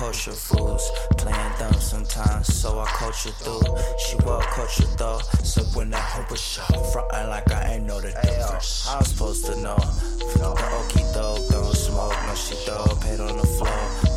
kosher foods. Playing dumb sometimes, so I coach her through. She well cultured though, so when that hope was show, frontin' like I ain't know the difference. I was supposed to know. The okie doke, don't smoke, no she dope, head on the floor.